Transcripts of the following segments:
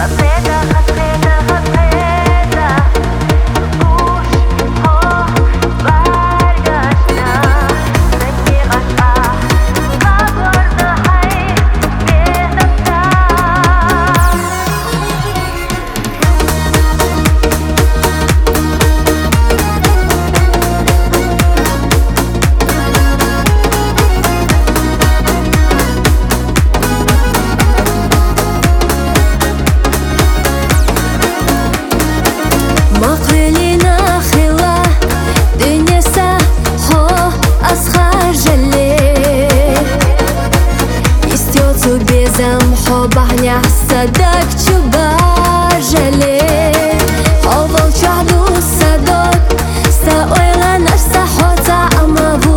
Bahnya sadak coba jale Oval chahdu sadok Sa oilan arsa hota amavu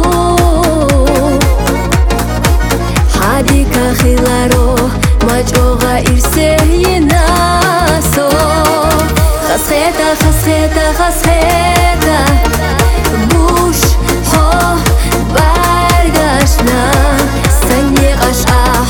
Hadika khilaro Maj'oga irse yinaso Khaskheta khaskheta khaskheta Bush ho bargashna Sani qash'ah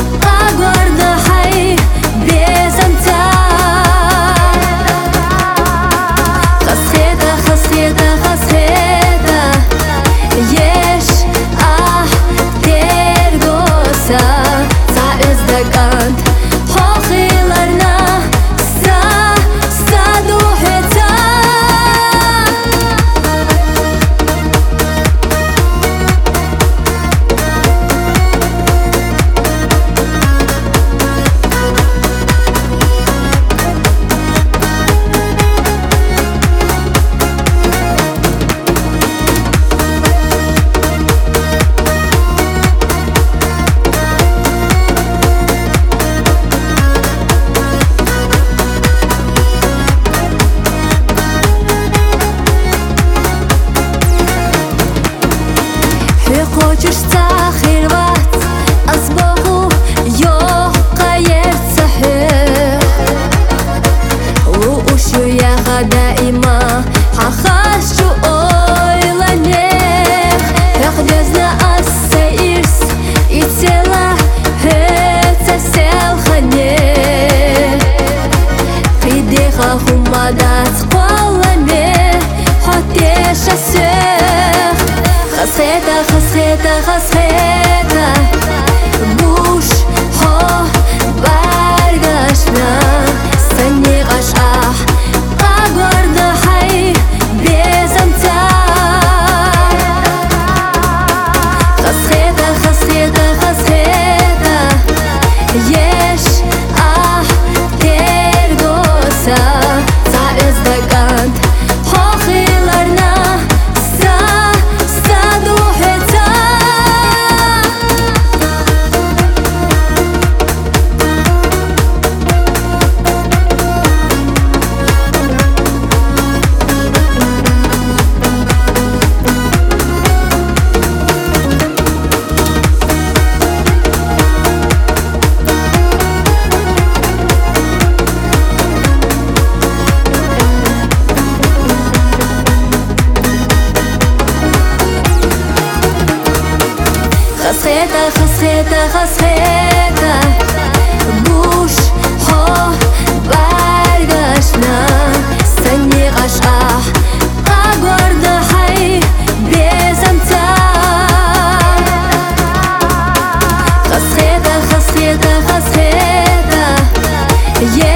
Хочешь сахирват أصبحوا يغير صحيح وشو يا دائما حخشوا ойланех Яхдезна ассаирс итсела هتا селхане Придеха хумадат قوامه حتيش السيخ خسخيتا خسخيتا خسخيتا Bush ho bargashna Sani qash'ah Agorda hay bezamta Khaskheta khaskheta khaskheta Yesh tergosa Ta izdagant Hoqilarna خسخيتا خسخيتا خسخيتا Bush ho bargashna Sani qash'ah Agorda hay bezamta Khaskheta khaskheta khaskheta